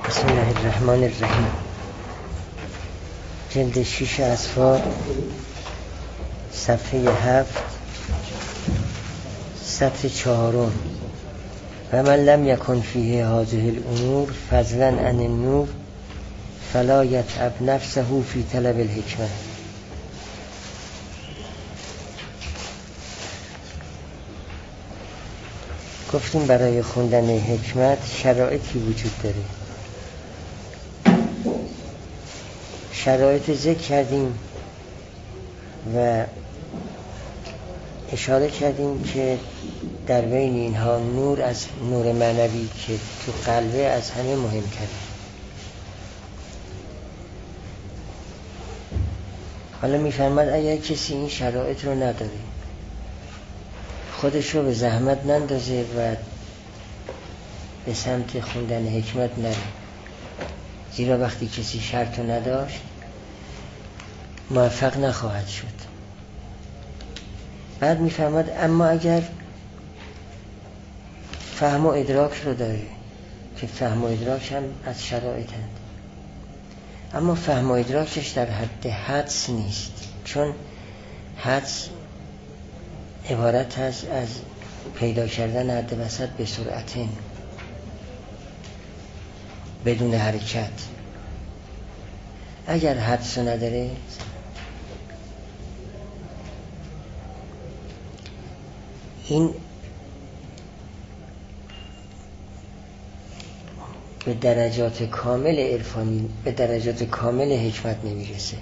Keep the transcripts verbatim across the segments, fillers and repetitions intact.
بسم الله الرحمن الرحیم. جلد شیش اصفار، صفحه هفت، سطر چهارم. و من لم یکن فیه هذه الامور فضلا عن النور فلا یتعب نفسه فی طلب الحکمه. گفتیم برای خوندن حکمت شرایطی وجود داره. شرایط ذکر کردیم و اشاره کردیم که در بین اینها نور از نور معنوی که تو قلبه از همه مهمتره. حالا میفرماد اگر کسی این شرایط رو نداره، خودش رو به زحمت نندازه و به سمت خوندن حکمت نره، زیرا وقتی کسی شرط رو نداشت موفق نخواهد شد. بعد میفرماد اما اگر فهم و ادراک رو داره، که فهم و ادراک هم از شرایط هست، اما فهم و ادراکش در حد حدس نیست، چون حدس عبارت هست از پیدا کردن حد وسط به سرعتین بدون حرکت. اگر حدس نداره این به درجات کامل عرفانی، به درجات کامل حکمت نمیرسه،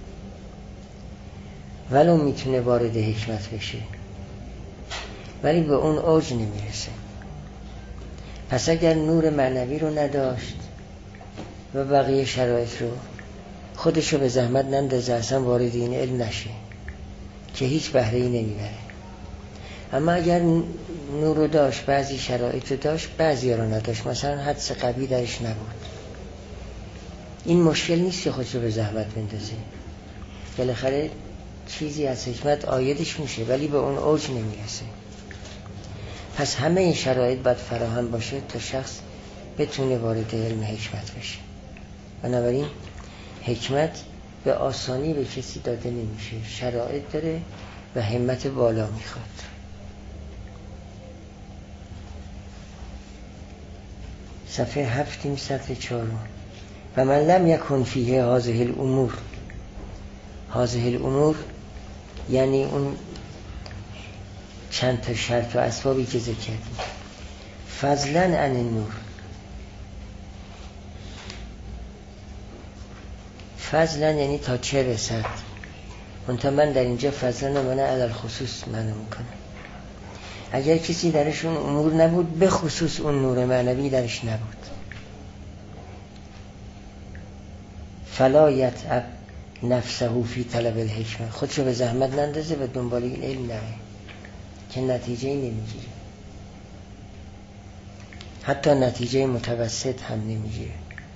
ولو میتونه وارد حکمت بشه ولی به اون اوج نمیرسه. پس اگر نور معنوی رو نداشت و بقیه شرایط رو، خودشو به زحمت نندازه اصلا وارد این علم نشه که هیچ بهره‌ای نمیبره. اما اگر نور رو داشت، بعضی شرایط رو داشت، بعضی رو نداشت، مثلا حدس قوی درش نبود، این مشکل نیست که خودشو به زحمت بندازه. بالاخره چیزی از حکمت عایدش میشه ولی به اون اوج نمیرسه. پس همه این شرایط باید فراهم باشه تا شخص بتونه وارد علم حکمت بشه. بنابراین حکمت به آسانی به کسی داده نمیشه، شرایط داره و همت بالا میخواد. صفحه هفتیم، سطر چهارم. و من لم یکن فیه هذه الامور. هذه الامور یعنی اون چند تا شرط و اسبابی که ذکر کردیم. فضلا عن النور، فضلا یعنی تا چه رسد. منتها من در اینجا فضلا منه علی خصوص معنی میکنم. اگر کسی درشون امور نبود، به خصوص اون نور معنوی درش نبود، فلا یتعب نفسه فی طلب الحکمه، خودشو به زحمت نندازه و دنبال این علم نره که نتیجه نمیگیره، حتی نتیجه متوسط هم نمیگیره.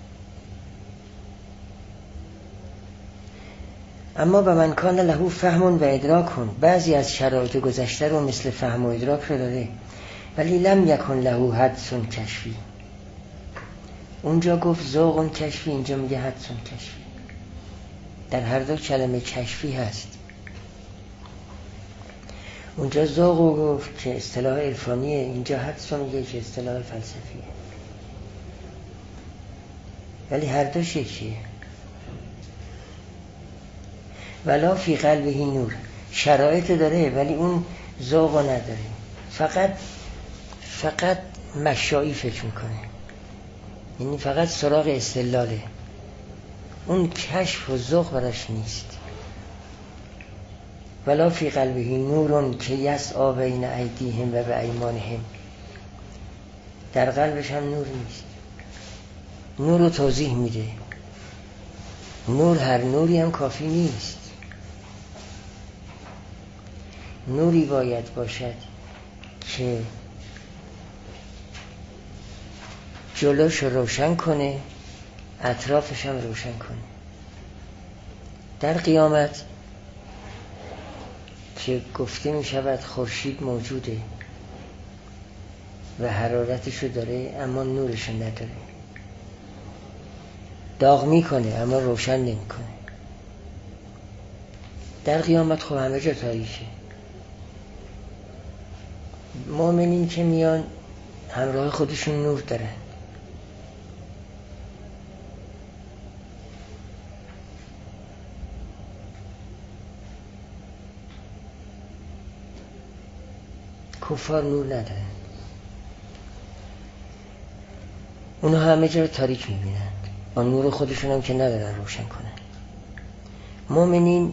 اما به من کان له فهم و ادراک کن، بعضی از شرایط گذشته رو مثل فهم و ادراک رو داره ولی لم یکن له حدس کشفی. اونجا گفت ذوق کشفی، اینجا میگه حدس کشفی. در هر دو کلمه کشفی هست. اونجا ذوق گفت که اصطلاح عرفانیه، اینجا حدس میگه که اصطلاح فلسفیه، ولی هر دو یکیه. ولا فی قلبه نور، شرایط داره ولی اون ذوق نداره، فقط فقط مشایی فکر میکنه، یعنی فقط سراغ استدلاله، اون کشف و ذوق براش نیست. ولا فی قلبه نورون که یسعی بین ایدیهم و بایمانهم، در قلبش هم نور نیست. نور رو توضیح میده، نور هر نوری هم کافی نیست. نوری باید باشد که جلوش روشن کنه، اطرافش هم روشن کنه. در قیامت که گفته می شود خورشید موجوده و حرارتشو داره اما نورشو نداره، داغ میکنه اما روشن نمیکنه. در قیامت خب همه جا تاریکه. مؤمنین که میان همراه خودشون نور دارن. کفار نور ندارن، اونا همه جا رو تاریک میبینن، با نور خودشون هم که ندارن روشن کنن. مؤمنین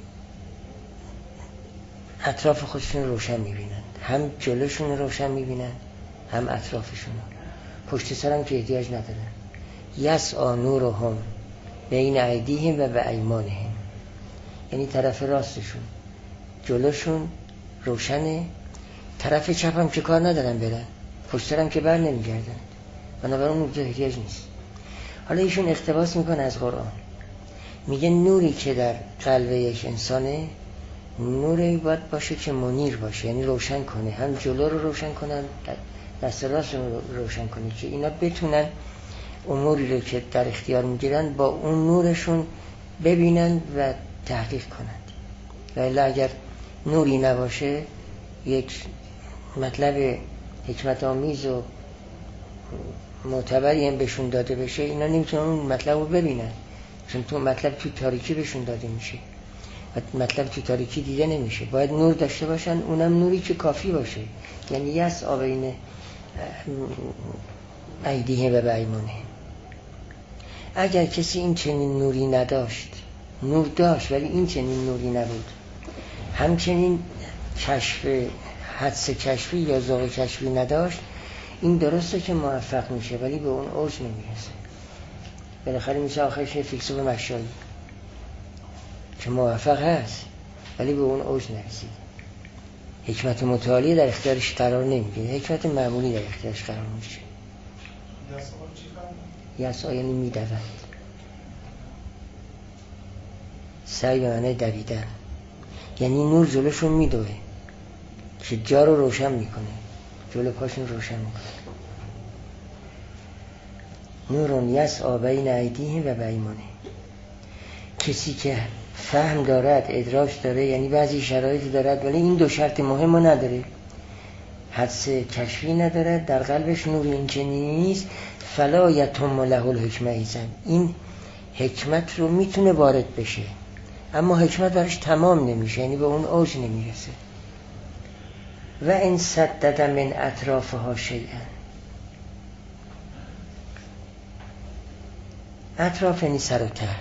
اطراف خودشون روشن میبینن، هم جلوشون رو روشن میبینن هم اطرافشون رو. پشت سرم که احتیاج ندارن. یسعی نورهم بین ایدیهم و به ایمانهم، یعنی طرف راستشون جلوشون روشنه، طرف چپ هم که کار ندارن برن، پشت سرم که بر نمیگردن، بنابراین اون احتیاج نیست. حالا ایشون اقتباس میکنه از قرآن، میگه نوری که در قلب یک انسانه نوری باید باشه که منیر باشه، یعنی روشن کنه، هم جلو رو روشن کنن دست راست رو روشن کنه که اینا بتونن اموری رو که در اختیار میگیرن با اون نورشون ببینن و تحقیق کنند. ولی اگر نوری نباشه، یک مطلب حکمت آمیز و معتبری هم بهشون داده بشه، اینا نمیتونن اون مطلب رو ببینن، چون تو مطلب تو تاریکی بهشون داده میشه و مطلب تو تاریکی دیده نمیشه. باید نور داشته باشن، اونم نوری که کافی باشه، یعنی یسعی بین ایدیهم و بایمانهم. اگر کسی این چنین نوری نداشت، نور داشت ولی این چنین نوری نبود، همچنین کشف حدس کشفی یا ذوق کشفی نداشت، این درسته که موفق میشه ولی به اون اوج نمیرسه. بالاخره میشه آخرش فیلسوف مشایی که موفق هست ولی به اون اوج نرسید. حکمت متعالی در اختیارش قرار نمیگیره، حکمت معمولی در اختیارش قرار میشه. یسعی یعنی میدوند، سعی به معنی دویدن، یعنی نور جلوشون میدوه که جا رو روشن میکنه، جلو پاشون روشن میکنه. نورون یسعی بین ایدیهم و بایمانهم. کسی که فهم دارد، ادراک داره، یعنی بعضی شرایطی دارد ولی این دو شرط مهم رو نداره، حدس کشفی نداره، در قلبش نور این چنینی نیست، فلا یتم له الحکمه ایزن، این حکمت رو میتونه وارد بشه اما حکمت برش تمام نمیشه، یعنی به اون اوج نمیرسه. و ان سدد من اطرافها شیئا، اطراف یعنی سر و ته،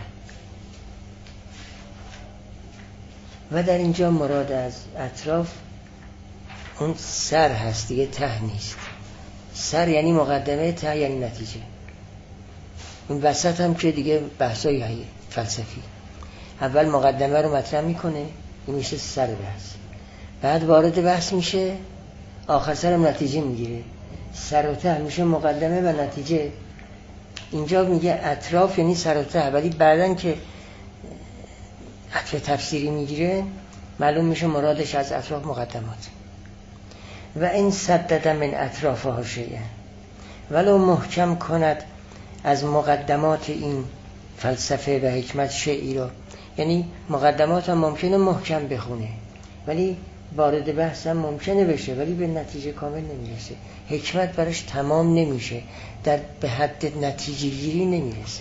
و در اینجا مراد از اطراف اون سر هست دیگه، ته نیست. سر یعنی مقدمه، ته یعنی نتیجه. این وسط هم که دیگه بحثای فلسفی، اول مقدمه رو مطرح میکنه، این میشه سر بحث، بعد وارد بحث میشه، آخر سرم نتیجه میگیره. سر و ته میشه مقدمه و نتیجه. اینجا میگه اطراف یعنی سر و ته، ولی بعدن که عطف تفسیری میگیره معلوم میشه مرادش از اطراف مقدمات. و این سدد من اطرافها شیئا، ولو محکم کند از مقدمات این فلسفه و حکمت شیئی را، یعنی مقدمات هم ممکنه محکم بخونه ولی وارد بحث هم ممکنه بشه ولی به نتیجه کامل نمیرسه، حکمت براش تمام نمیشه، در به حد نتیجه گیری نمیرسه.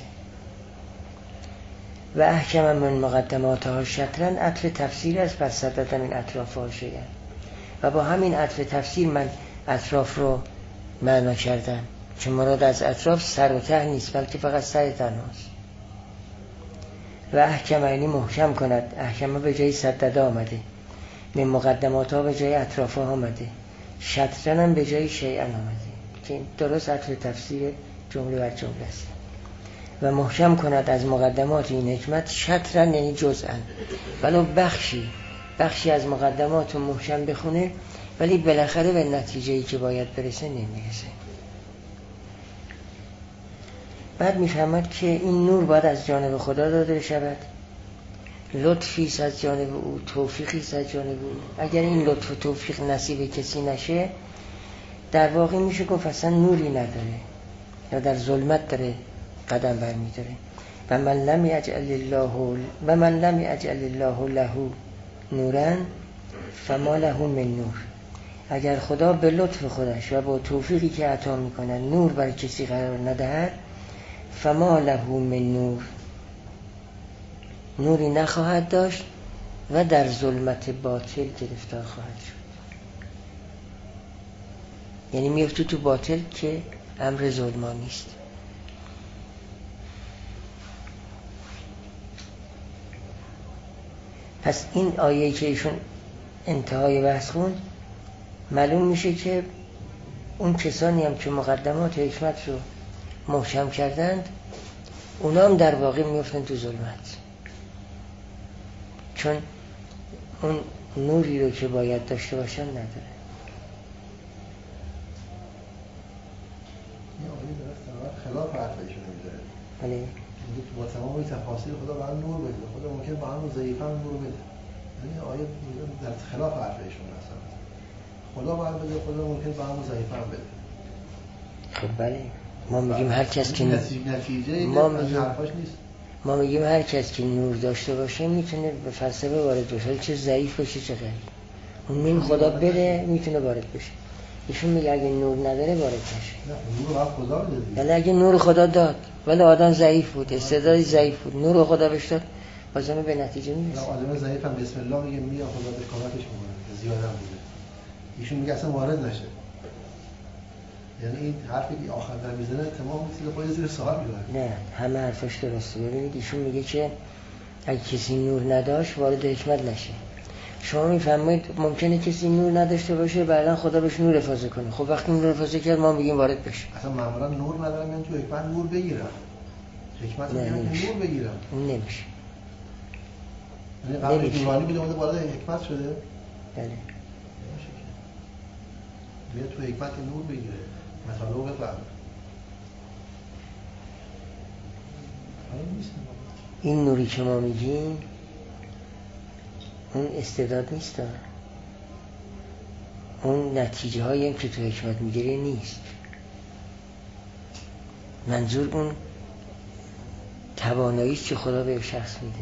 و احکم من مقدماتها شطرن، عطف تفسیر است پس سدد من اطرافها شیئا، و با همین عطف تفسیر من اطراف رو معنا کردم، چون مراد از اطراف سر و ته نیست بلکه فقط سر تنهاست. و احکم یعنی محکم کند، احکم به جای سدد آمده، من مقدمات ها به جای اطراف ها آمده، شطرن هم به جای شیئا آمده که درست عطف تفسیر جمله بر جمله است. و محکم کند از مقدمات این حکمت شطرن یعنی جزءا، ولو بخشی بخشی از مقدمات رو محکم بخونه ولی بالاخره به نتیجه‌ای که باید برسه نمیرسه. بعد میفهمد که این نور باید از جانب خدا داده شود، لطفی است از جانب او، توفیقی است از جانب او. اگر این لطف و توفیق نصیب کسی نشه، در واقع میشه گفت اصلا نوری نداره یا در ظلمت داره قدم برمی‌داره. و من لم یجعل الله و من لم یجعل الله له نورا فما له من نور. اگر خدا به لطف خودش و با توفیقی که عطا میکنه نور بر کسی قرار ندهد، فما له من نور، نوری نخواهد داشت و در ظلمت باطل گرفتار خواهد شد. یعنی میفته تو باطل که امر ظلمانی است. پس این آیه که ایشون انتهای بحث خوند، معلوم میشه که اون کسانی هم که مقدمات حکمت رو محکم کردند، اونا هم در واقع میفتن تو ظلمت، چون اون نوری رو که باید داشته باشن نداره. این آقایی درست خلاف حرفشون میذاره. بله. با تمام تفاصیل خدا برای نور بده، خدا ممکن با همون ضعیفا نور بده. یعنی آیه در خلاف حرفشون هستن. خدا باید بده، خدا ممکن با همون ضعیفا بده. خب بله، ما میگیم هر کس که نتیجه ما میگیم حرفاش نیست. ما میگیم هر کس که نور داشته باشه میتونه به فلسفه وارد بشه، چه ضعیف باشه چه قوی. اون نور خدا بده میتونه وارد بشه. ایشون میگه اگه نور نداره وارد نشه. نه نور رو خدا بده. ولی اگه نور خدا داد ولی آدم ضعیف بود، استعدادی ضعیف بود، نور خدا بهش داد، بازم به نتیجه میرسه. آدم ضعیف هم بسم الله میگه میاد خدا به کمکش میکنه، زیاد هم بوده. ایشون میگه اصلا وارد نشه. یعنی این حرفی که آخر در میزنه تمام مثل پای زیر سوال میبره. نه همه حرفش درسته. ببینید ایشون میگه که اگه کسی نور نداشت وارد حکمت نشه. شما میفهمید ممکنه کسی نور نداشته باشه بعداً خدا بهش نور افاضه کنه. خب وقتی نور افاضه کرد ما میگیم وارد بشه. اصلا معمولا نور ندارم میان تو حکمت نور بگیرم. حکمت میان نور بگیرم. اون نمیشه. یعنی قبل نورانی بوده اومده وارد حکمت شده؟ بله. میاد تو حکمت نور بگیره. مطالب بفهم. این نوری که ما میگیم اون استعداد نیست، اون نتیجه هایی هم که تو حکمت میگیره نیست. منظور اون توانایی است که خدا به شخص میده،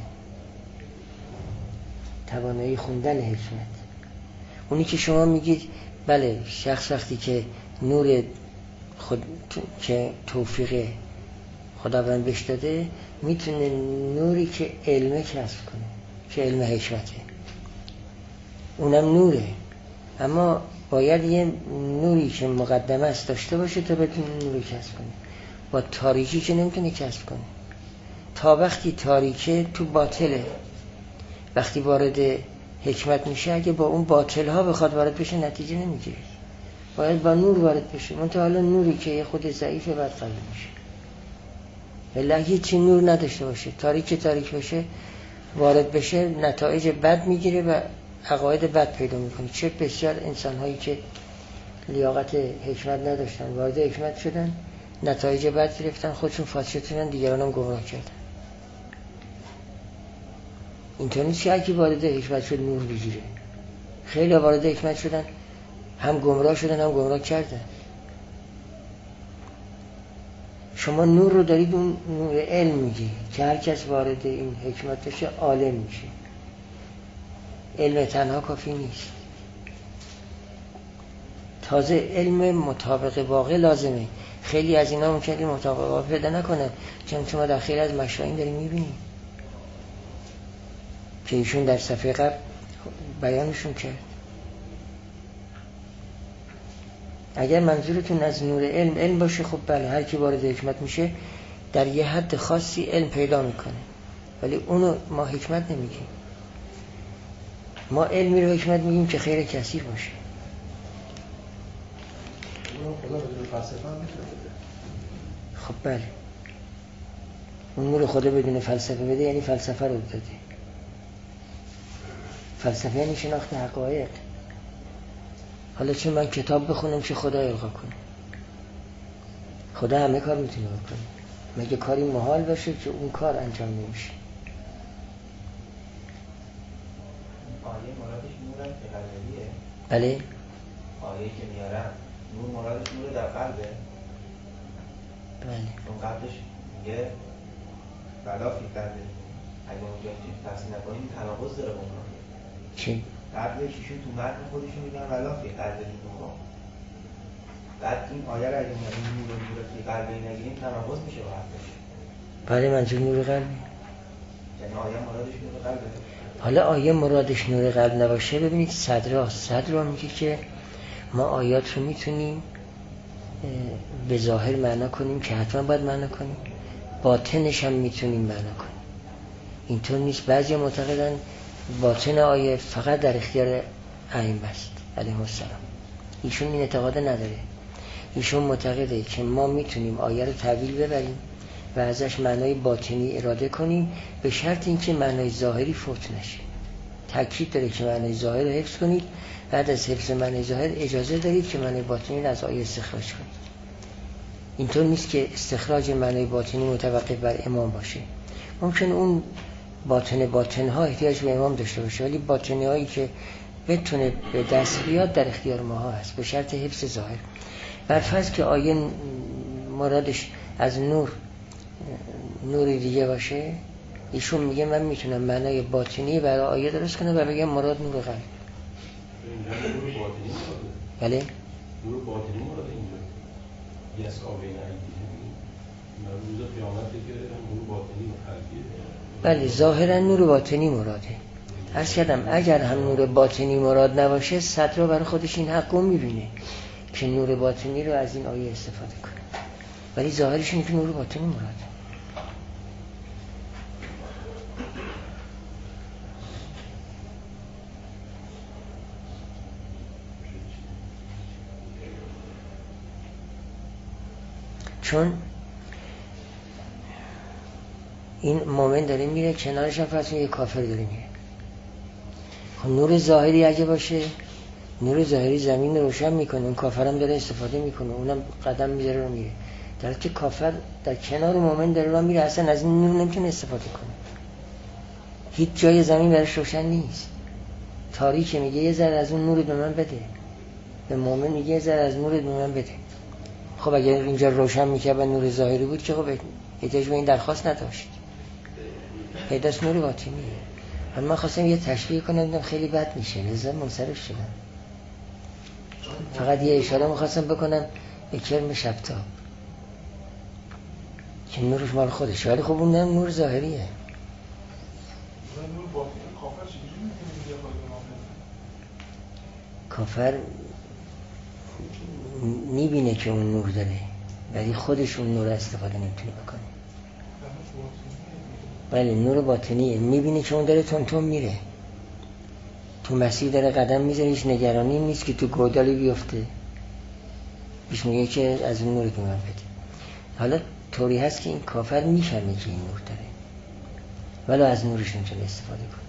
توانایی خوندن حکمت. اونی که شما میگید بله شخص وقتی که نور خود که توفیق خداوند بهش داده میتونه نوری که علمه کسب کنه که علم حکمته، اونم نوره، اما باید یه نوری که مقدمه است داشته باشه تا بتونه نوری کسب کنه. با تاریکی که نمیتونه کسب کنه. تا وقتی تاریکه تو باطله، وقتی وارد حکمت میشه اگه با اون باطل ها بخواد وارد بشه نتیجه نمیگیره، باید با نور وارد بشه. منتها حالا نوری که یه خود ضعیفه بعد قوی میشه. ولی اگه هیچی نور نداشته باشه، تاریک تاریک بشه، وارد بشه نتایج بد میگیره و عقاید بد پیدا میکنه. چه بسیار انسان هایی که لیاقت حکمت نداشتن وارد حکمت شدن، نتایج بد گرفتن، خودشون فاسد شدن، دیگران هم گمراه کردن. اینطور نیست که اگه وارد حکمت شد نور بگیره. خیلی وارد حکمت شدن هم گمراه شدن هم گمراه کردن. شما نور رو دارید، اون نور علم میگی که هر کس وارد این حکمت بشه عالم میشه. علم تنها کافی نیست، تازه علم مطابق واقع لازمه. خیلی از اینا ممکنه که مطابق واقع پیدا نکنه، چون شما در خیلی از مشاهین داریم میبینید که ایشون در صفحه قبل بیانشون کرد. اگر منظورتون از نور علم علم باشه خب بله، هر کی وارد حکمت میشه در یه حد خاصی علم پیدا میکنه، ولی اونو ما حکمت نمیگیم. ما علمی رو حکمت میگیم که خیر کثیر باشه. خدا بدون فلسفه هم میتونه بده. خب بله، اون نور خدا بدون فلسفه بده یعنی فلسفه رو داده. فلسفه یعنی شناخت حقایق. حالا چون من کتاب بخونم که خدا القا کنه؟ خدا همه کار میتونه بکنه، مگه کاری محال باشه که اون کار انجام نمیشه؟ آیه مرادش نور هم که قلبیه؟ بله. آیه که میارم نور مرادش نور در قلبه؟ بله. اون قبلش میگه بلا فی قلبه اگه اونجا تفسیر نکنیم تناقض داره با اونها. چی؟ قبلش ایشون تو متن خودشون میگن ولا فی قلبه نورا، بعد این آیه رو اگه این نور و نور فی قلبه نگیریم تناقض میشه با حرفش. بله منظور نور قلبه. یعنی آیه مرادش نور قلبه. حالا آیه مرادش نور قلب نباشه ببینید صدر صدر میگه که ما آیات رو میتونیم به ظاهر معنا کنیم که حتما باید معنا کنیم، باطنش هم میتونیم معنا کنیم. اینطور نیست. بعضی معتقدن باطن آیه فقط در اختیار ائمه است علیهم السلام. ایشون این اعتقاد نداره. ایشون معتقده که ما میتونیم آیه رو تأویل ببریم و ازش معنای باطنی اراده کنیم به شرط اینکه معنای ظاهری فوت نشه. تاکید داره که معنای ظاهر رو حفظ کنید، بعد از حفظ معنای ظاهر اجازه دارید که معنای باطنی رو از آیه استخراج کنید. اینطور نیست که استخراج معنای باطنی متوقف بر امام باشه. ممکن اون باطن باطن ها احتیاج به امام داشته باشه، ولی باطنی هایی که بتونه به دست بیاد در اختیار ما هست به شرط حفظ ظاهر. بر فرض که آیه مرادش از نور نور دیگه باشه، ایشون میگه من میتونم معنای باطنی برای آیه درست کنم و بگم مراد نور قلب. بله نور باطنی مراد اینجا یس آبین عیدی روز قیامته که نور باطنی قلبیه. بله ظاهرا نور باطنی مراده. عرض کردم اگر هم نور باطنی مراد نباشه صدر برای خودش این حق رو میبینه که نور باطنی رو از این آیه استفاده کنه، ولی ظاهرش اینه که نور باطنی مراده. چون این مومن داره میره کنارش هم فرض یه کافر داره میره. خب نور ظاهری اگه باشه، نور ظاهری زمین روشن میکنه، اون کافر هم داره استفاده میکنه، اونم قدم میذاره رو میره، در حالی که کافر در کنار مومن داره رو میره، اصلا از این نور نمیتونه استفاده کنه. هیچ جای زمین برش روشن نیست، تاریکه. میگه یه ذره از اون نور به من بده، به مومن میگه یه ذره از نور به من بده. خب اگر اینجا روشن میکرد و نور ظاهری بود که خب احتیاج به این درخواست نداشت. پیداست نور باطنیه. من خواستم یه تشبیه کنم دیدم خیلی بد میشه، لذا منصرف شدم. فقط یه اشاره میخواستم بکنم به کرم شبتاب که نورش مال خودشه، ولی خب اون نور ظاهریه. کافر میبینه که اون نور داره ولی خودش اون نور استفاده نمیتونه بکنه. بله نور باطنیه، میبینه که اون داره تون تون میره تو مسیر، داره قدم میذاره، هیچ نگرانی نیست که تو گودالی بیفته. پیش میگه که از اون نوری که من بده. حالا طوری هست که این کافر میفهمه که این نور داره ولی از نورش نمیتونه استفاده کنه.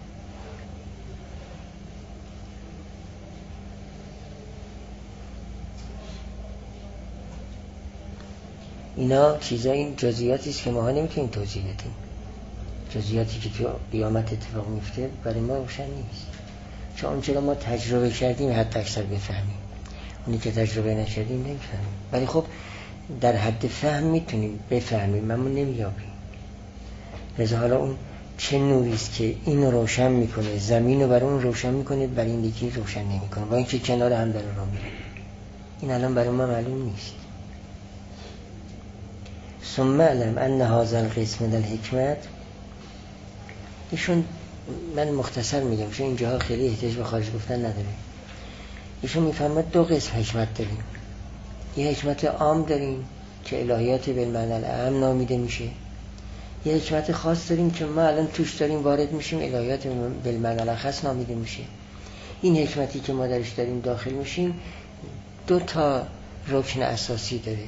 اینا چیزا، این جزئیاتی است که ما ها نمیتونیم توضیح بدیم. جزئیاتی که تو قیامت اتفاق میفته برای ما روشن نیست، چون اونچه ما تجربه کردیم حتی اکثر بفهمیم، اونی که تجربه نکردیم نمیفهمیم. ولی خب در حد فهم میتونیم بفهمیم اما نمیابیم. لذا حالا اون چه نوری است که این روشن میکنه، زمین رو برای اون روشن میکنه، برای این دیگه روشن نمیکنه، با اینکه کنار هم داره رو میره. این الان برای ما معلوم نیست. ثم علم ان هذا القسم من الحکمت. ایشون، من مختصر میگم چون اینجاها خیلی احتیاج به خارج گفتن نداره. ایشون میفهمد دو قسم حکمت داریم. یه حکمت عام داریم که الهیات بالمعنی العام نامیده میشه. یه حکمت خاص داریم که ما الان توش داریم وارد میشیم، الهیات بالمعنی الخاص نامیده میشه. این حکمتی که ما درش داریم داخل میشیم دو تا رکن اساسی داره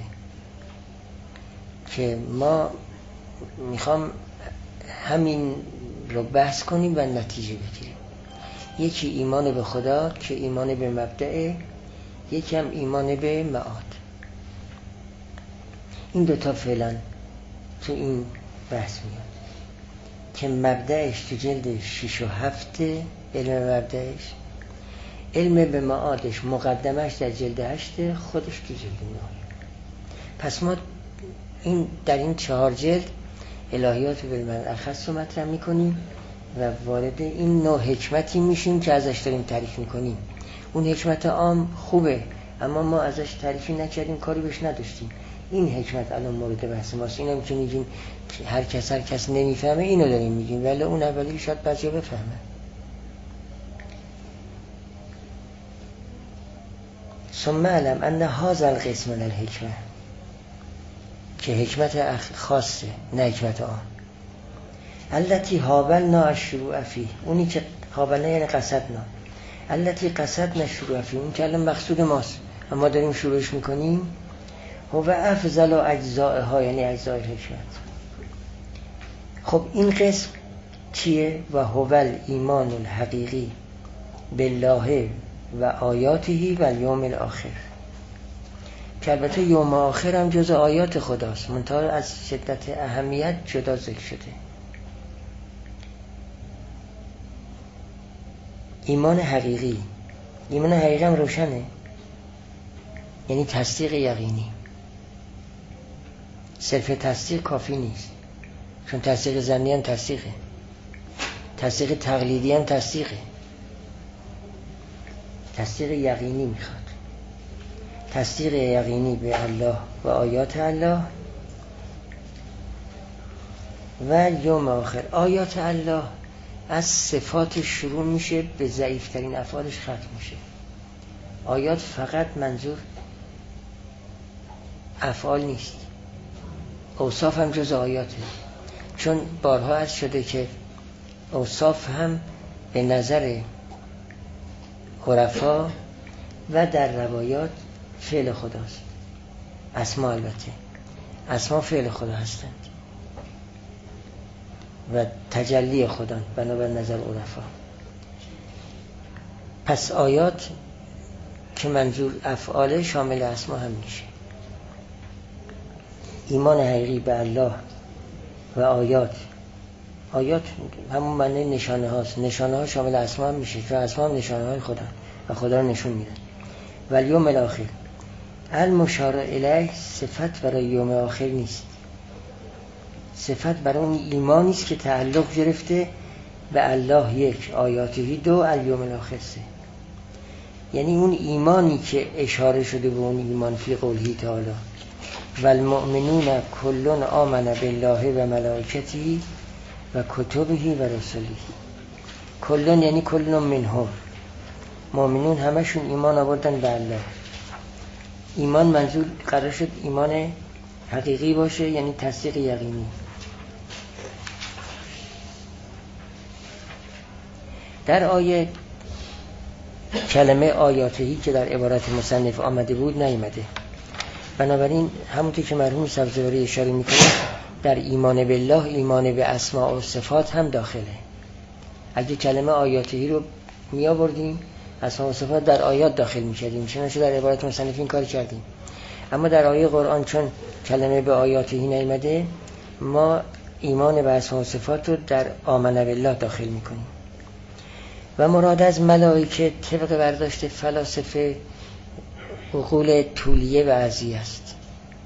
که ما میخوام همین رو بحث کنیم و نتیجه بگیریم. یکی ایمان به خدا که ایمان به مبدأ، یکی هم ایمان به معاد. این دوتا فعلا تو این بحث میاد که مبدأش تو جلد شش و هفت، علم مبدأش، علم به معادش مقدمش در جلد هشت، خودش تو جلد نه. پس ما این در این چهار جلد الهیات رو بالمعنی اخص رو مطرح میکنیم و وارد این نوع حکمتی میشیم که ازش داریم تعریف میکنیم. اون حکمت عام خوبه اما ما ازش تعریفی نکردیم، کاری بهش نداشتیم. این حکمت الان مورد بحث ماست. اینم که میگیم هر کس هر کس نمیفهمه، اینو داریم میگیم، ولی اون اولی شاید بعضیا بفهمه. ثم علم ان هذا القسم من الحکمه، که حکمت خاصه نه حکمت عام. التي حاولنا الشروع فيه، اونی که حاولنا یعنی قصدنا، التي قصدنا الشروع فيه، اون که الان مقصود ماست اما داریم شروعش میکنیم. هو افضل اجزائها، یعنی اجزای حکمت. خب این قسم چیه؟ و هو الایمان الحقیقی بالله و آیاته و الیوم الاخر، که البته یوم آخر هم جز آیات خداست، منتها از شدت اهمیت جدا ذکر شده. ایمان حقیقی، ایمان حقیقی هم روشنه، یعنی تصدیق یقینی. صرف تصدیق کافی نیست، چون تصدیق ظنی هم تصدیقه، تصدیق تقلیدی هم تصدیقه، تصدیق یقینی میخواد. تصدیق یقینی به الله و آیات الله و یوم آخر. آیات الله از صفات شروع میشه، به ضعیفترین افعالش ختم میشه. آیات فقط منظور افعال نیست، اوصاف هم جز آیاته، چون بارها عرض شده که اوصاف هم به نظر عرفا و در روایات فعل خداست. اسما البته اسما فعل خدا هستند و تجلی خدا بنابر نظر عرفا. پس آیات که منظور افعال شامل اسما هم میشه. ایمان حقیقی به الله و آیات، آیات همون معنی نشانه هاست، نشانه ها شامل اسما هم میشه، چون اسما هم نشانه های خدا و خدا رو نشون میدن. و الیوم الاخر، المشار الیه صفت برای یوم آخر نیست، صفت برای اون ایمانی است که تعلق گرفته به الله یک، آیاته دو، الیوم الاخر سه. یعنی اون ایمانی که اشاره شده به اون ایمان فی قوله تعالی و المؤمنون کلون آمن بالله و ملائکته و کتبه و رسله. کلون یعنی کلون منهم، مؤمنون همشون ایمان آوردن به الله. ایمان منظور قرار شد ایمان حقیقی باشه، یعنی تصدیق یقینی. در آیه کلمه آیاتهی که در عبارت مصنف آمده بود نیامده، بنابراین همونطور که مرحوم سبزواری اشاره میکنه در ایمان بالله ایمان به اسماء و صفات هم داخله. اگه کلمه آیاتهی رو می آوردیم اسماء و صفات در آیات داخل می‌کردیم، چنانچه در عبارت مصنف این کار کردیم. اما در آیه قرآن چون کلمه به آیاتهی نیامده، ما ایمان به اسماء و صفات رو در آمن بالله داخل میکنیم. و مراد از ملائکه طبق برداشت فلاسفه عقول طولیه و عرضی است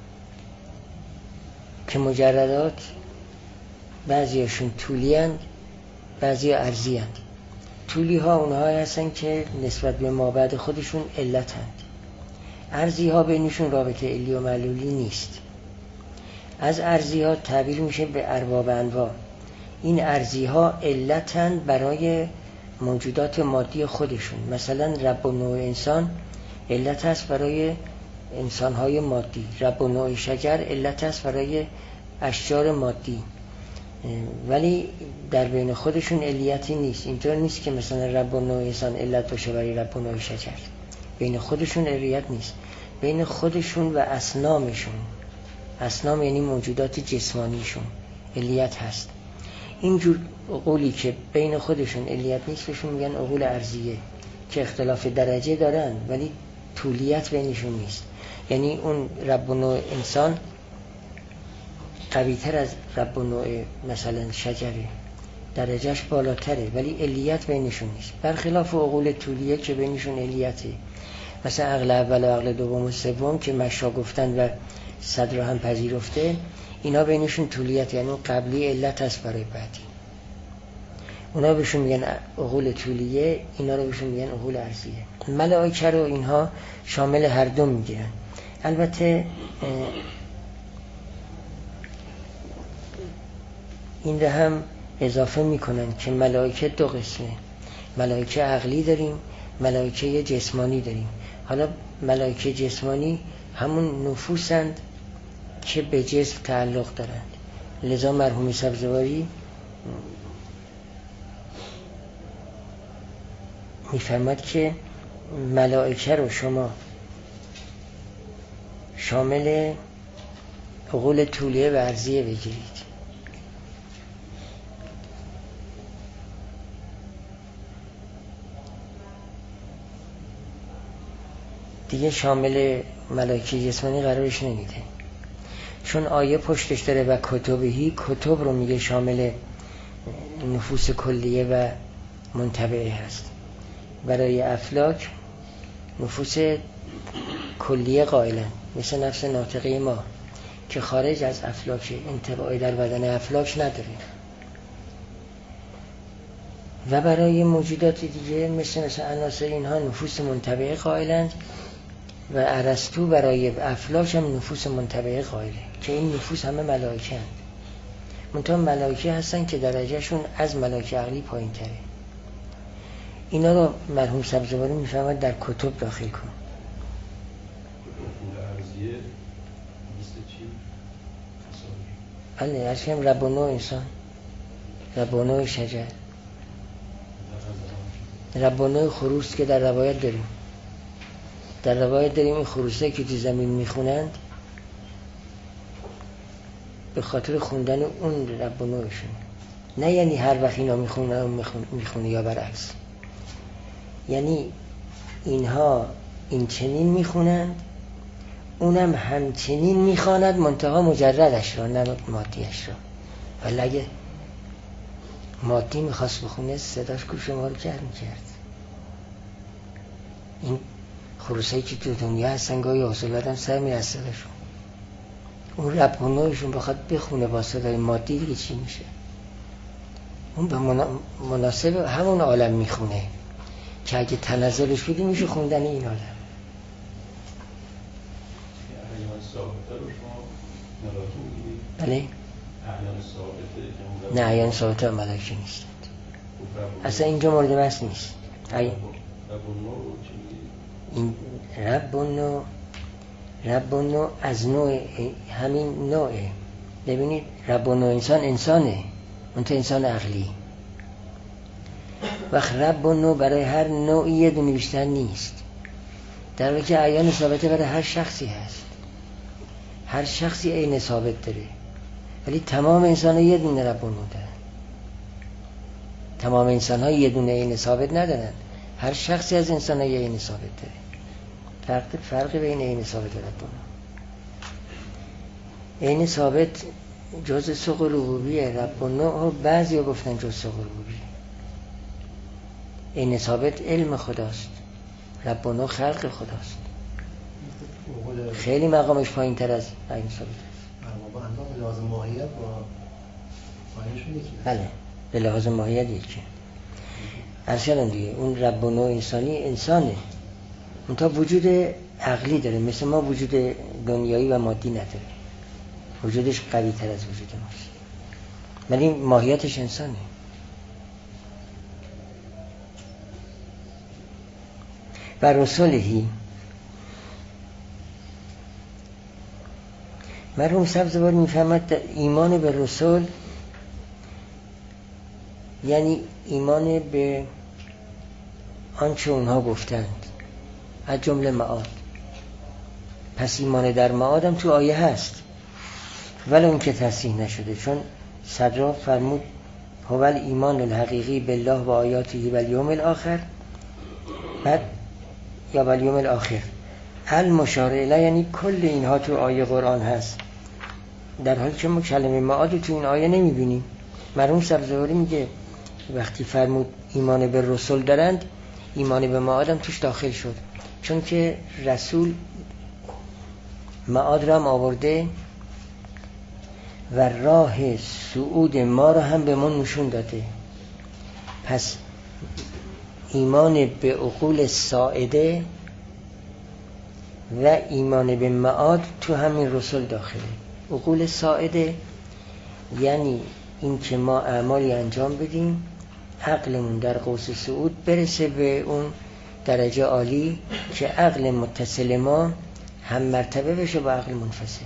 که مجردات بعضیشون طولی اند بعضی عرضی اند. طولی ها اونها هستن که نسبت به مابعد خودشون علت اند، عرضی ها بینشون رابطه علی و معلولی نیست. از عرضی ها تعبیر میشه به ارباب انواع. این عرضی ها علتند برای موجودات مادی خودشون. مثلا رب و نوع انسان علت است برای انسان‌های مادی، رب و نوع شجر علت است برای اشجار مادی، ولی در بین خودشون علیتی نیست. اینطور نیست که مثلا رب و نوع انسان علت باشه برای رب و نوع شجر، بین خودشون علیت نیست، بین خودشون و اصنامشون، اصنام یعنی موجودات جسمانیشون علیت هست. اینجور عقولی که بین خودشون علیت نیست بهشون میگن عقول عرضیه که اختلاف درجه دارن ولی طولیت بینشون نیست. یعنی اون رب و نوع انسان قوی‌تر از رب و نوع مثلا شجره، درجهش بالاتره ولی علیت بینشون نیست، برخلاف عقول طولیه که بینشون علیته. مثلا عقل اول و عقل دوم و سوم که مشا گفتن و صدر هم پذیرفته، اینا بینشون طولیت، یعنی قبلی علت هست برای بعدی. اونا بهشون میگن عقول طولیه، اینا رو بهشون میگن عقول عرضیه. ملائکه رو اینها شامل هر دو میگیرن. البته این رو هم اضافه میکنن که ملائکه دو قسمه، ملائکه عقلی داریم، ملائکه جسمانی داریم. حالا ملائکه جسمانی همون نفوسند که به جسم تعلق دارند. لذا مرحوم سبزواری میفرماد که ملائکه رو شما شامل عقول طولیه و عرضیه بگیرید. دیگه شامل ملائکه جسمانی قرارش نمیده، چون آیه پشتش داره و کتبهی، کتب رو میگه شامل نفوس کلیه و منتبعه هست. برای افلاک نفوس کلیه قائلن، مثل نفس ناطقه ما که خارج از افلاک، انتباعی در بدن افلاک نداره. و برای موجودات دیگه مثل مثل عناصر اینها نفوس منتبعه قائلند و ارسطو برای افلاک هم نفوس منتبعه قائله که این نفوس همه ملائکه هستند. منتها ملائکه هستن که درجهشون از ملائکه عقلی پایین تره. اینا رو مرحوم سبزواری میفهمد در کتب داخل کن. بله، هرچی هم رب و نوع انسان، رب و نوع شجر، رب و نوع خروس که در روایت داریم. در روایت داریم این خروسه که تو زمین میخونند به خاطر خوندن اون رب و نوعشون، نه یعنی هر وقت اینا میخونه میخونه یا برعکس، یعنی اینها این چنین میخونند اونم همچنین میخواند، منتها مجردش را نه مادیش را. ولی اگه مادی میخواست بخونه صداش کو شما رو کرد میکرد. این خروسایی که تو دنیا هستن گاهی حوصله هم سر میره صداشون، اون رب و نوعشون بخواد بخونه با صدای مادی دیگه چی میشه؟ اون به مناسب همون عالم میخونه که اگه تنزلش بودی میشه خوندن این عالم. بله؟ نه، اعیان ثابته ملائکه نیستند. اصلا اینجا مورد بحث نیست. این رب و نوع، رب و نوع از نوع همین نوعه. ببینید رب و نوع انسان انسانه، منتها انسان عقلی. وقت رب و نوع برای هر نوعی یه دونه بیشتر نیست، در حالی که اعیان ثابته برای هر شخصی هست. هر شخصی عین ثابت داره، ولی تمام انسان ها یه دونه رب و نوع دارن. تمام انسان ها یه دونه عین ثابت ندارن، هر شخصی از انسان ها یه عین ثابت داره. فرق فرقی بین عین ثابت و رب و نوع. عین ثابت جز سوق ربوبیه، رب و نوع بعضی ها گفتن جز سوق ربوبیه. عین ثابت علم خداست، رب و نوع خلق خداست. خیلی مقامش پایین تر از عین ثابت است. با اندام به لحاظ ماهیت با پایینشون یکی. بله، به لحاظ ماهیت یکی. اصلا دیگه اون رب و نوع انسانی انسانه، منتها وجود عقلی داره، مثل ما وجود دنیایی و مادی نداره. وجودش قوی تر از وجود ماست، ولی ماهیتش انسانه. و رسولهی، مرحوم سبزواری میفهمد ایمان به رسول یعنی ایمان به آنچه اونها گفتند از جمله معاد. پس ایمان در معاد هم تو آیه هست، ولی اون که تصحیح نشده، چون صدرا فرمود هو الایمان الحقیقی بالله و آیاته و الیوم الاخر، بعد یا و الیوم الاخر المشار الیه، یعنی کل اینها تو آیه قرآن هست، در حالی که ما کلمه معاد تو این آیه نمیبینیم. مرحوم سبزواری میگه وقتی فرمود ایمان به رسول دارند، ایمان به معاد هم توش داخل شد، چون که رسول معاد را هم آورده و راه صعود ما رو هم به ما نشون داده. پس ایمان به عقول ساعده و ایمان به معاد تو همین رسول داخله. عقول ساعده یعنی این که ما اعمالی انجام بدیم عقلمون در قوس صعود برسه به اون درجه عالی که عقل متصل ما هم مرتبه بشه با عقل منفصل.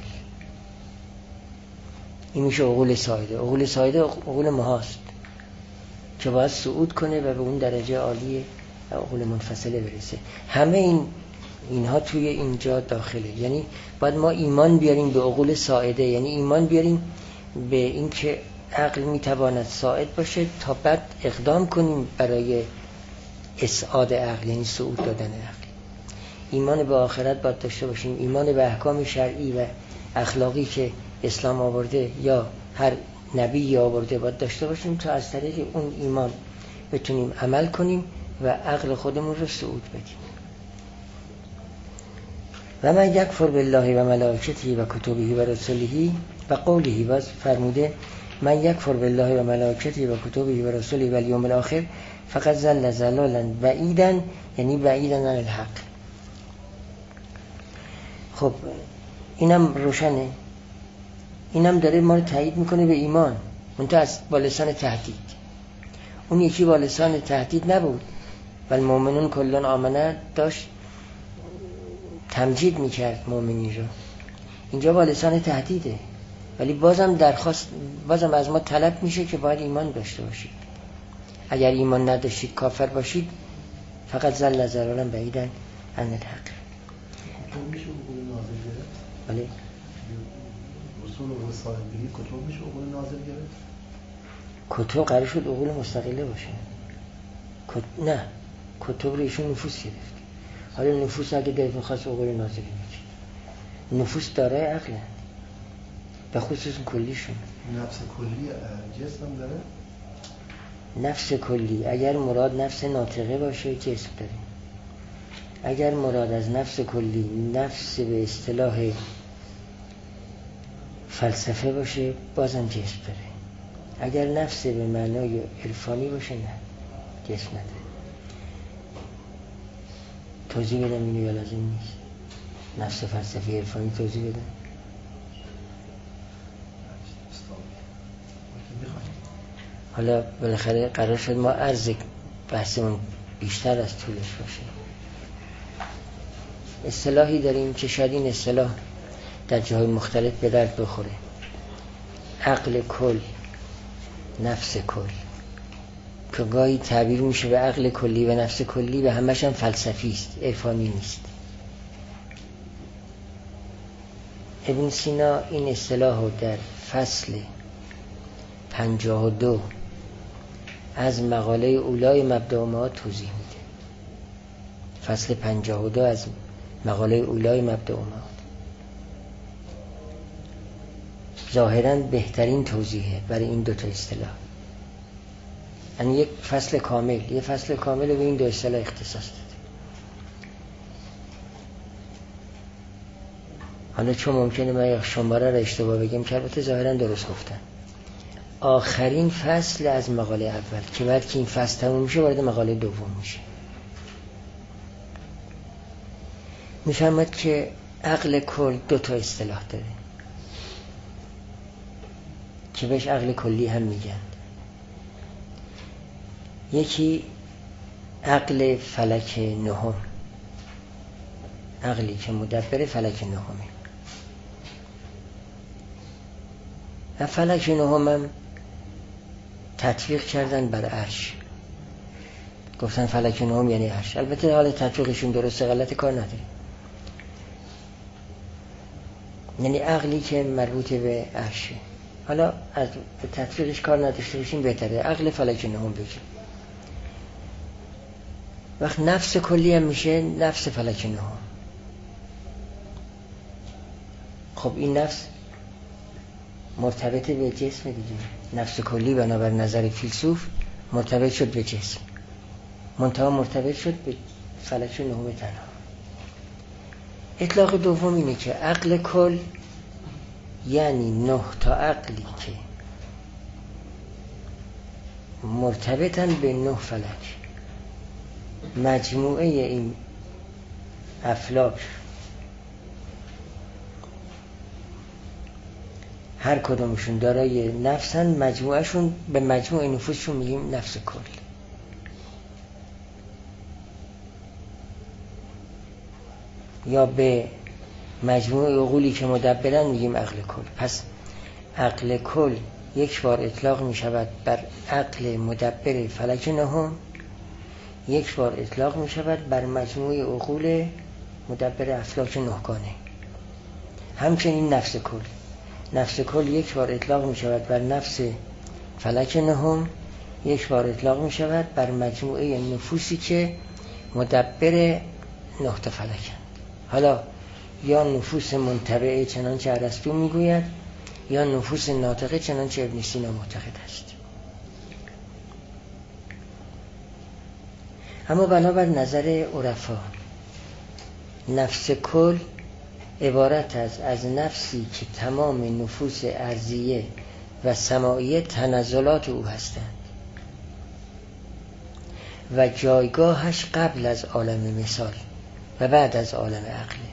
این میشه عقول ساعده. عقول ساعده عقول ماهاست که باید صعود کنه و به اون درجه عالی عقول منفصله برسه. همه این اینها توی اینجا داخله. یعنی باید ما ایمان بیاریم به عقول ساعده، یعنی ایمان بیاریم به این که عقل میتواند ساعد باشه تا بعد اقدام کنیم برای اسعاد عقل، یعنی صعود دادن عقل. ایمان به آخرت باید داشته باشیم، ایمان به احکام شرعی و اخلاقی که اسلام آورده یا هر نبی آورده باید داشته باشیم تا از طریق اون ایمان بتونیم عمل کنیم و عقل خودمون رو صعود بدیم. و من یکفر بالله و ملائکته و کتبه و رسله و قوله، باز فرموده من یکفر بالله و ملائکته و کتبه و رسله و الیوم الاخر فقط ضل ضلالا بعیدا، یعنی بعیدا عن الحق. خب اینم روشنه، اینم داره ما رو تایید میکنه به ایمان، منتها از با لسان تهدید. اون یکی با لسان تهدید نبود، ولی المؤمنون کلون آمنه داشت تمجید میکرد مؤمنین رو. اینجا با لسان تهدیده، ولی بازم درخواست، بازم از ما طلب میشه که باید ایمان داشته باشید. اگر ایمان نداشتید کافر باشید فقط ضل ضلالا بعیدا عن الحق. میشه عقول نازل گرفت؟ بله. اصول و وسائل بگید کتب میشه عقول نازل گرفت؟ کتب قرار شد عقول مستقله باشه. کت... نه کتب رو ایشون نفوس گرفت. حالا نفوس اگه دلت میخواست عقول نازل میشه. نفوس داره عقله، به خصوص کلیشون. نفس کلی جسم داره؟ نفس کلی اگر مراد نفس ناطقه باشه جسم داره. اگر مراد از نفس کلی نفس به اصطلاح فلسفه باشه بازم جسم داره. اگر نفس به معنای عرفانی باشه نه، جسم نداره. توضیح بدم اینو یا لازم نیست؟ نفس فلسفی عرفانی توضیح بدم؟ حالا بالاخره قرار شد ما عرض بحثمون بیشتر از طولش باشه. اصطلاحی داریم که شاید این اصطلاح در جاهای مختلف به درد بخوره. عقل کل، نفس کل، که گاهی تعبیر میشه به عقل کلی و نفس کلی و همش هم فلسفی است، عرفانی نیست. ابن سینا این اصطلاح رو در فصل پنجاه و دو از مقاله اولای مبدأ ما توضیح میده. فصل پنجاه و دو از مقاله اولای مبدأ ما ظاهراً بهترین توضیحه برای این دو تا اصطلاح. یعنی یک فصل کامل، یک فصل کامل به این دو اصطلاح اختصاص داده. حالا چون ممکنه من شماره را اشتباه بگم که البته ظاهراً درست گفتم. آخرین فصل از مقاله اول که بعد که این فصل تموم میشه وارد مقاله دوم میشه. میفهمد که عقل کل دو تا اصطلاح داره که بهش عقل کلی هم میگن. یکی عقل فلک نهم، عقلی که مدبر فلک نهمه. و فلک نهم هم تطبیق کردن بر عرش، گفتن فلک نهم یعنی عرش. البته حال تطبیقشون درسته غلط کار نداره. یعنی عقلی که مربوط به عرشه. حالا از تطبیقش کار نداشته باشیم بهتره، عقل فلک نهم بگیم. وقت نفس کلی هم میشه نفس فلک نهم. خب این نفس مرتبط به جسم دیگه. نفس کلی بنابر نظر فیلسوف مرتبط شد به جسم، منتها مرتبط شد به فلک نهم تنها. اطلاق دوم اینه که عقل کل یعنی نه تا عقلی که مرتبطن به نه فلک، مجموعه این افلاک هر کدومشون دارای نفسن، مجموعهشون به مجموع نفوسشون میگیم نفس کل. یا به مجموع عقولی که مدبرن میگیم عقل کل. پس عقل کل یک بار اطلاق میشود بر عقل مدبر فلک نهم، یک بار اطلاق میشود بر مجموع عقول مدبر افلاک نهگانه. همچنین نفس کل، نفس کل یک بار اطلاق می شود بر نفس فلک نهم، یک بار اطلاق می شود بر مجموعه نفوسی که مدبر نه تا فلکند. حالا یا نفوس منتبعه چنانچه ارسطو می گوید، یا نفوس ناطقه چنانچه ابن سینا معتقد است. اما بنابر نظر عرفا نفس کل عبارت است از نفسی که تمام نفوس ارضیه و سماعیه تنزلات او هستند و جایگاهش قبل از عالم مثال و بعد از عالم عقله،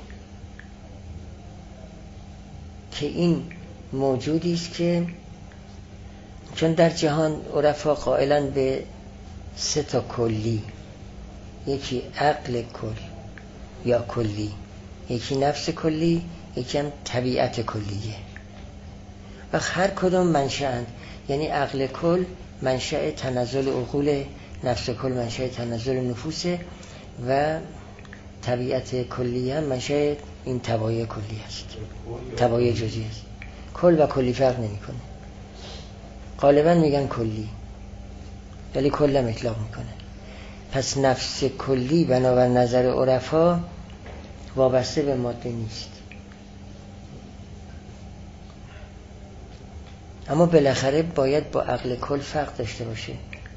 که این موجودی است که چون در جهان عرفا قائلن به سه تا کلی، یکی عقل کل یا کلی، یکی نفس کلی، یکی هم طبیعت کلیه و هر کدام منشأند. یعنی عقل کل منشأ تنزل عقول، نفس کل منشأ تنزل نفوسه و طبیعت کلی هم منشأ این طبایع کلی است، طبایع جزئی است. کل و کلی فرق نمی‌کنه، غالبا میگن کلی ولی کل هم اطلاق میکنه. پس نفس کلی بنابر نظر عرفا وابسته به ماده نیست، اما بالاخره باید با عقل کل فرق داشته باشه.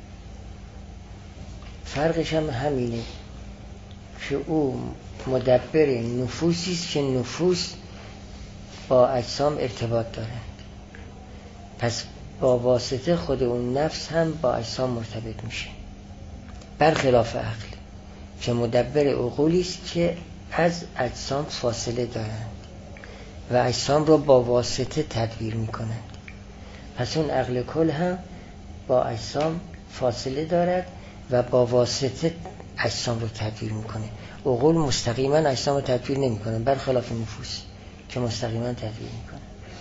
فرقش هم همینه که او مدبر نفوسی است که نفوس با اجسام ارتباط دارند، پس با واسطه خود اون نفس هم با اجسام مرتبط میشه، برخلاف عقل که مدبر عقولی است که از اجسام فاصله دارند و اجسام رو با واسطه تدبیر میکنند. پس اون عقل کل هم با اجسام فاصله دارد و با واسطه اجسام رو تدبیر میکنه. عقول مستقیما اجسام رو تدبیر نمیکنه، برخلاف نفوس که مستقیما تدبیر میکنه.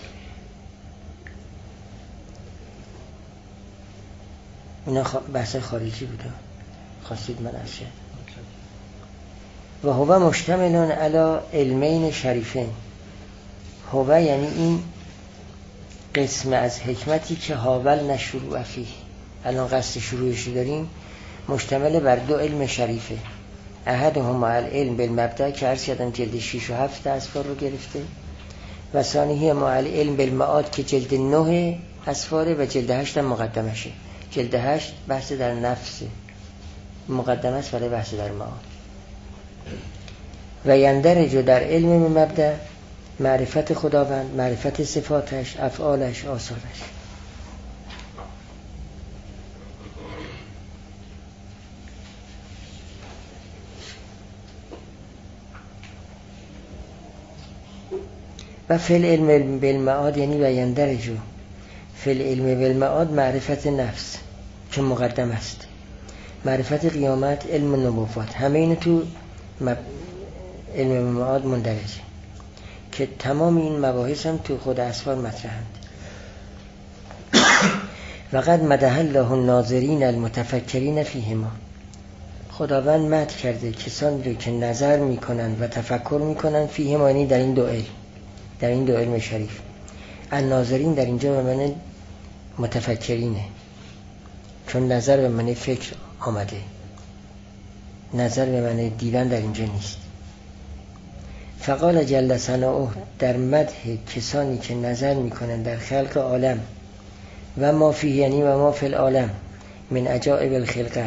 اینا بحث خارجی بوده، خواستید من ارشد. و هو مشتملون علی علمین شریفین. هو یعنی این قسم از حکمتی که حاول نشروع فیه، الان قصد شروعش داریم، مشتمل بر دو علم شریفه. احدهما العلم بالمبدأ که عرض کردم جلد شیش و هفت اسفار رو گرفته، و ثانیه ما العلم بالمعاد که جلد نه اسفاره و جلد هشت هم مقدمشه. جلد هشت بحث در نفس، مقدمه است برای بحث در معاد. و یندرج در علم مبدأ معرفت خداوند، معرفت صفاتش، افعالش، آثارش. و فی العلم بالمعاد یعنی و یندرج فی العلم بالمعاد معرفت نفس که مقدم است، معرفت قیامت، علم نبوت، همه این تو مب... علم معاد مندرجه که تمام این مباحث هم تو خود اسفار مطرحند. و قد مدح الله الناظرین المتفکرین فیهما. خداوند مدح کرده کسانی رو که نظر میکنن و تفکر میکنن فیهما، یعنی در این دو علم، در این دو علم شریف. الناظرین در اینجا به معنی متفکرینه، چون نظر به معنی فکر آمده، نظر به معنی دیدن در اینجا نیست. فقال جل ثناؤه در مدح کسانی که نظر میکنن در خلق عالم و ما فیه یعنی و ما فی العالم من عجائب الخلقه،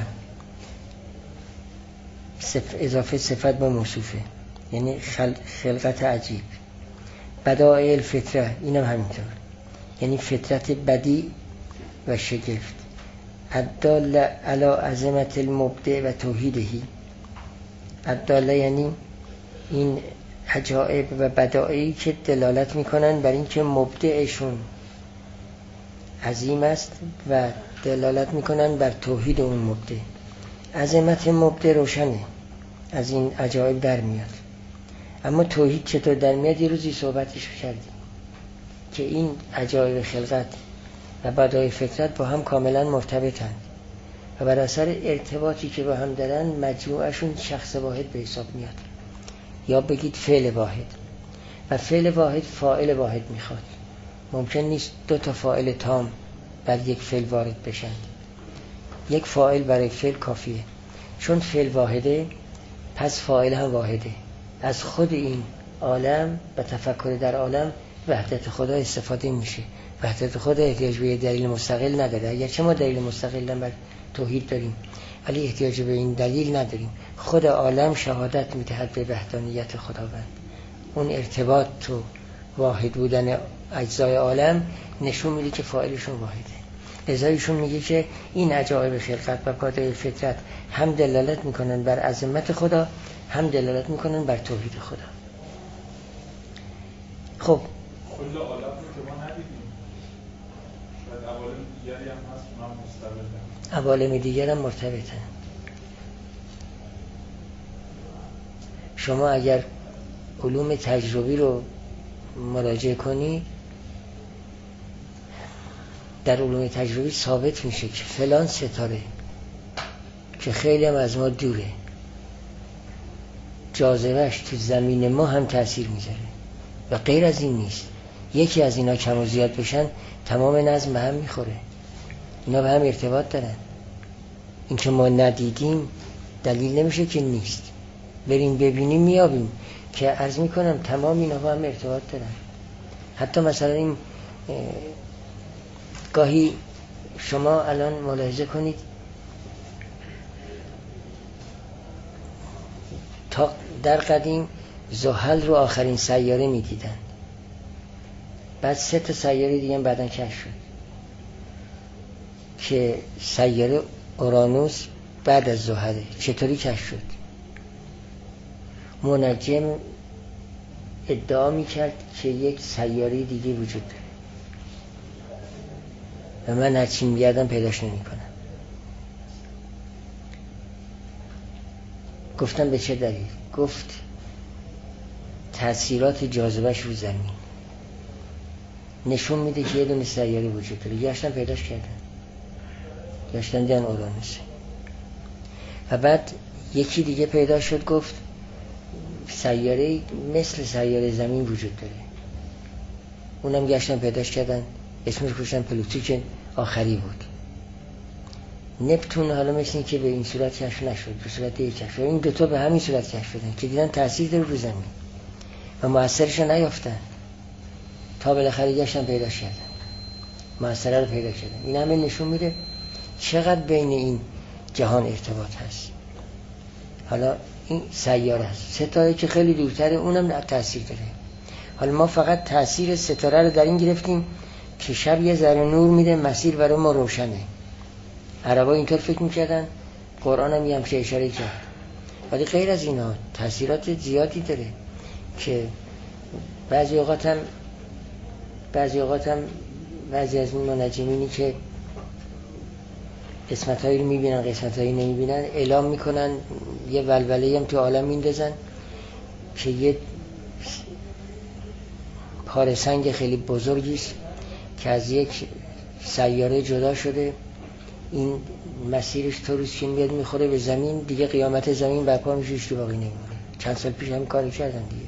اضافه صفت به موصوفه یعنی خل... خلقت عجیب. بدائع الفطره اینم همینطور، یعنی فطرت بدی و شگفت. الدال علی عظمت المبدع و توحیدهی. الدال یعنی این عجائب و بدائعی که دلالت میکنن بر این که مبدعشون عظیم است و دلالت میکنن بر توحید اون مبدع. عظمت مبدع روشنه، از این عجائب در میاد. اما توحید چطور در میاد؟ یه روزی صحبتش کردیم که این عجایب خلقت و بدایع فطرت با هم کاملا مرتبطند و بر اثر ارتباطی که با هم دارن مجموعشون شخص واحد به حساب میاد، یا بگید فعل واحد. و فعل واحد فاعل واحد میخواد. ممکن نیست دو تا فاعل تام بر یک فعل وارد بشن. یک فاعل برای فعل کافیه. چون فعل واحده پس فاعل هم واحده. از خود این عالم و تفکر در عالم وحدت خدا استفاده میشه. وحدت خدا احتیاج به دلیل مستقل نداره. اگرچه ما دلیل مستقل بر توحید داریم ولی احتیاج به این دلیل نداریم. خود عالم شهادت میدهد به وحدانیت خداوند. اون ارتباط تو واحد بودن اجزای عالم نشون میده که فاعلشون واحده. لذا ایشون میگه که این عجایب خلقت و بدایع فطرت هم دلالت میکنن بر عظمت خدا، هم دلالت میکنن بر توحید خدا. خب کل عالم رو که ما ندیدیم، شاید عوالم دیگری هم هست اونم مستقلن، عوالم دیگر هم مرتبطن. شما اگر علوم تجربی رو مراجعه کنی، در علوم تجربی ثابت میشه که فلان ستاره که خیلی هم از ما دوره، جاذبهش تو زمین ما هم تأثیر میذاره و غیر از این نیست. یکی از اینا کم و زیاد بشن تمام نظم به هم میخوره. اینا به هم ارتباط دارن. این که ما ندیدیم دلیل نمیشه که نیست. بریم ببینیم میابیم که عرض میکنم تمام اینا با هم ارتباط دارن. حتی مثلا این گاهی شما الان ملاحظه کنید تا در قدیم زحل رو آخرین سیاره میدیدن، بعد سه تا سیاره دیگه بعدن کشف شد که سیاره اورانوس بعد از زحله. چطوری کشف شد؟ منجم ادعا میکرد که یک سیاره دیگه وجود داره و من هرچی میگردم پیداش نمی کنم. گفتم به چه دلیل؟ گفت تأثیرات جاذبهش رو زمین نشون میده که یه دونه سیاره وجود داره. گشتن پیداش کردن، گشتن دیدن اورانوس. و بعد یکی دیگه پیدا شد، گفت سیاره مثل سیاره زمین وجود داره. اونم گشتن پیداش کردن، اسمش گذاشتن پلوتو که آخری بود. نپتون حالا مثل این که به این صورت کشف نشد، به صورت یک کشف. این دوتا به همین صورت کشف شدن که دیدن تأثیر داره رو زمین و مؤثرش نیافتن تا بالاخره گشتن پیداش کردن، مؤثره رو پیدا کردن. این همه نشون میده چقدر بین این جهان ارتباط هست. حالا این سیاره است، ستاره که خیلی دورتره اونم تأثیر داره. حالا ما فقط تأثیر ستاره رو در این گرفتیم که شب یه ذره نور میده، مسیر برای ما روشنه. عربا اینطور فکر میکردن، قرآن هم یه همچه اشاره کرد. ولی غیر از اینا تأثیرات زیادی داره که بعضی اوقات هم بعضی اوقات هم بعضی از این منجمینی که قسمت هایی رو میبینن قسمت هایی نمیبینن اعلام میکنن، یه ولوله هم تو عالم میندازن که یه پاره سنگ خیلی بزرگیست که از یک سیاره جدا شده، این مسیرش تو روز که میاد میخوره به زمین، دیگه قیامت زمین برپا میشه، هیچ باقی نمیمونه. چند سال پیش هم کاری کردن دیگه.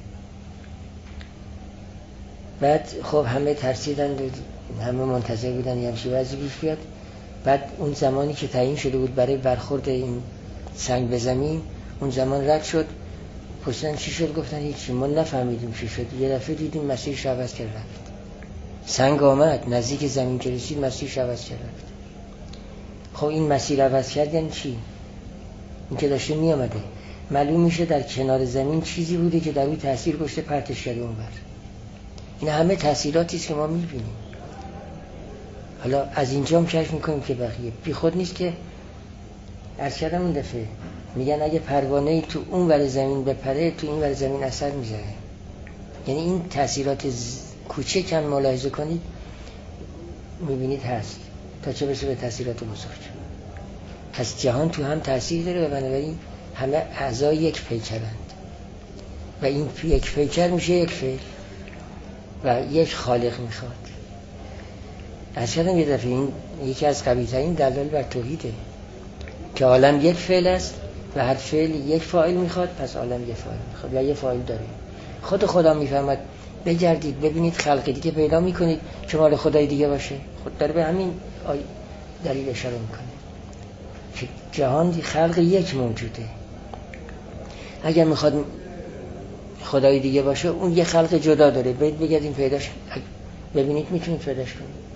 بعد خب همه ترسیدن، همه منتظر بودن یه همچین وضعی پیش بیاد. بعد اون زمانی که تعیین شده بود برای برخورد این سنگ به زمین، اون زمان رد شد. پرسیدن چی شد؟ گفتن هیچی، ما نفهمیدیم چی شد. یه دفعه دیدیم مسیرش عوض کرد رفت. سنگ آمد نزدیک زمین که رسید مسیرش عوض کرد رفت. خب این مسیر عوض کرد یعنی چی؟ این که داشته می آمده، معلوم میشه در کنار زمین چیزی بوده که در اون تأثیر گذاشته پرتش کرده اونور. این همه تاثیراتی است که ما میبینیم. حالا از اینجا هم کشف میکنیم که بقیه بی خود نیست که عرض کردم اون دفعه میگن اگه پروانه‌ای تو اون ور زمین بپره تو این ور زمین اثر میذاره. یعنی این تاثیرات ز... کوچک هم ملاحظه کنید میبینید هست تا چه برسه به تاثیرات بزرگ. پس جهان تو هم تاثیر داره و بنابراین همه اعضای یک پیکرند و این یک پیکر میشه یک فعل و یک خالق میخواد. از کردم یه دفعه این یکی از قوی‌ترین دلایل بر توحیده که عالم یک فعل است و هر فعل یک فاعل میخواد، پس عالم یک فاعل میخواد و یک فاعل داره. خود خدا میفرماد بگردید ببینید خلقی دیگه پیدا میکنید که مال خدای دیگه باشه. خود داره به همین دلیل اشاره میکنه که جهان خلق یک موجوده. اگر میخواد خدای دیگه باشه اون یه خلق جدا داره، باید بگردیم پیداش ببینید میتونید پیداش کنید.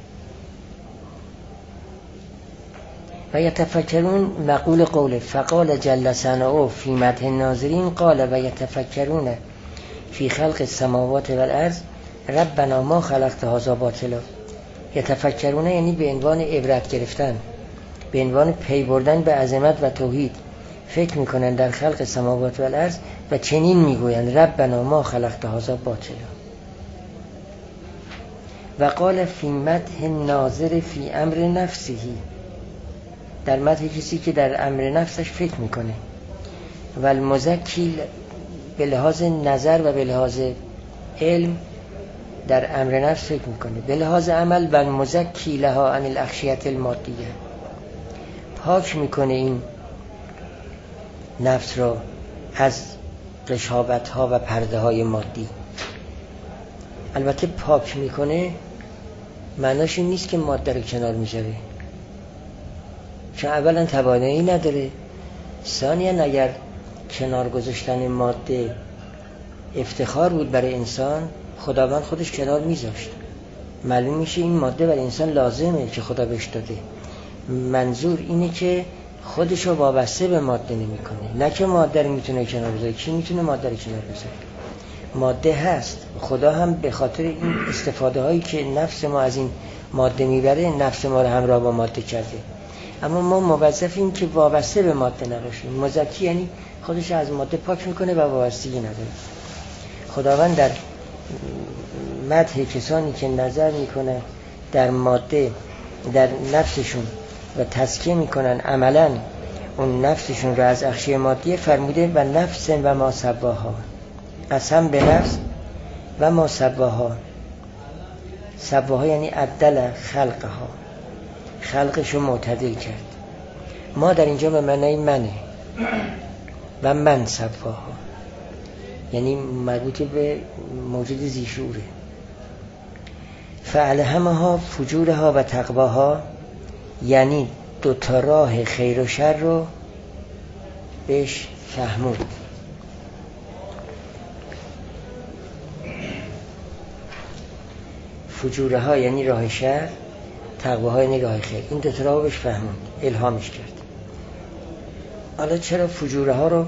و یتفکرون مقول قوله فقال جل ثناؤه فی مدح الناظرین قال و یتفکرون فی خلق السماوات و الارض ربنا ما خلقت هذا باطلا. یتفکرون یعنی به عنوان عبرت گرفتن، به عنوان پی بردن به عظمت و توحید فکر میکنن در خلق سماوات و الارض و چنین میگویند ربنا ما خلقت هذا باطلا. و قال فی مدح الناظر فی امر نفسه، در مدح کسی که در امر نفسش فکر میکنه. و المزکی به لحاظ نظر و به لحاظ علم در امر نفس فکر میکنه، به لحاظ عمل و المزکی لها عن الاخشیت المادیه، پاک میکنه این نفس را از رشابت ها و پرده های مادی. البته پاک میکنه معناش این نیست که ماده رو کنار میذاره، چون اولا توانایی نداره، ثانیا اگر کنار گذاشتن ماده افتخار بود برای انسان خداوند خودش کنار میذاشت. معلوم میشه این ماده برای انسان لازمه که خدا بهش داده. منظور اینه که خودشو وابسته به ماده نمیکنه، نه که ماده رو میتونه کنار بذاره. کی میتونه ماده رو کنار بذاره؟ ماده هست. خدا هم به خاطر این استفاده هایی که نفس ما از این ماده میبره نفس ما رو همراه با ماده کرده، اما ما موظفیم که وابسته به ماده نباشیم. مزکی یعنی خودش از ماده پاک میکنه و وابستگی نداره. خداوند در مدح کسانی که نظر میکنه در ماده در نفسشون و تزکیه میکنن عملا اون نفسشون رو از اغشیه مادیه فرموده و نفس و ما سواها، قسم به نفس و ما سواها. سواها یعنی عدل خلقها، خلقشو معتدل کرد. ما در اینجا به معنی منه و من سواها یعنی مربوط به موجود ذی‌شعوره. فالهمها فجورها و تقواها یعنی دوتا راه خیر و شر رو بهش فهمود. فجورها یعنی راه شر، تقواها یعنی راه خیر. این دوتا راه رو بهش فهمود، الهامش کرد. حالا چرا فجورها رو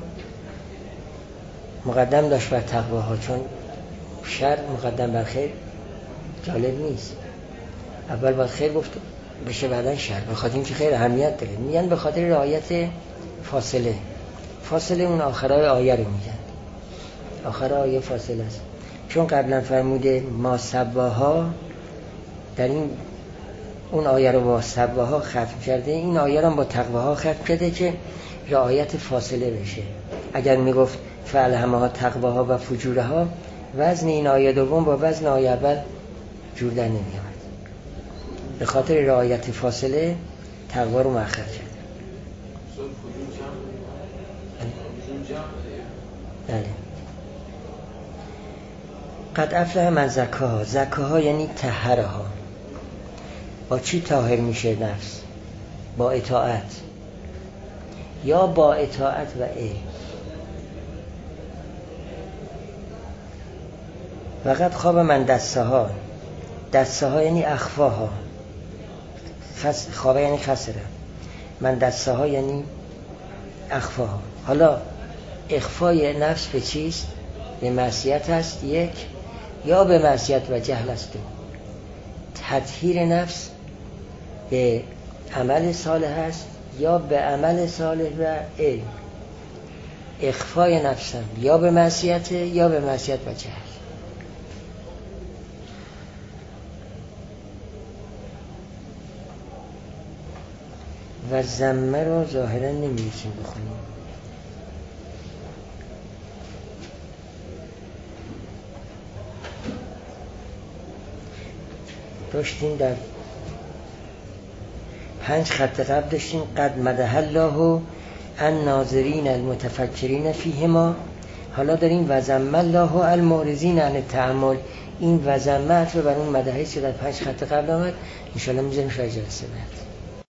مقدم داشت بر تقواها؟ چون شر مقدم بر خیر جالب نیست. اول باید خیر گفت بشه بعدن شر، بخاطر اینکه خیر اهمیت داره. میگن به خاطر رعایت فاصله. فاصله اون آخرای آیه رو میگن، آخر آیه فاصله است. چون قبلا فرموده ما سواها، در این اون آیه رو با سواها ختم کرده، این آیه رو با تقواها ختم کرده که رعایت فاصله بشه. اگر میگفت فالهمها تقواها و فجورها، وزن این آیه دوم با وزن آیه اول جور در نمیاد. به خاطر رعایت فاصله تقوا رو مؤخر کرد. بله. قد افلح من زکاها. زکاها یعنی طهرها. با چی طاهر میشه نفس؟ با اطاعت یا با اطاعت و علم. وقد خواب من دستها. دستها یعنی اخفاها. خس... خوابه یعنی خسره. من دستها یعنی اخفاها. حالا اخفای نفس به چیست؟ به معصیت هست یک، یا به معصیت و جهل است. تطهیر نفس به عمل صالح است یا به عمل صالح و علم. اخفای نفسم یا به معصیت یا به معصیت و جهل. و ذمه رو ظاهرا نمی‌رسیم بخونیم. داشتیم در پنج خط قبل داشتیم قد مدح الله الناظرین المتفکرین فیهما. حالا داریم و ذم الله المعرضین عن التأمل. این و ذمه رو بر اون مدحی که در پنج خط قبل آمد ان شاء الله میذاریم شاید جلسه بعد.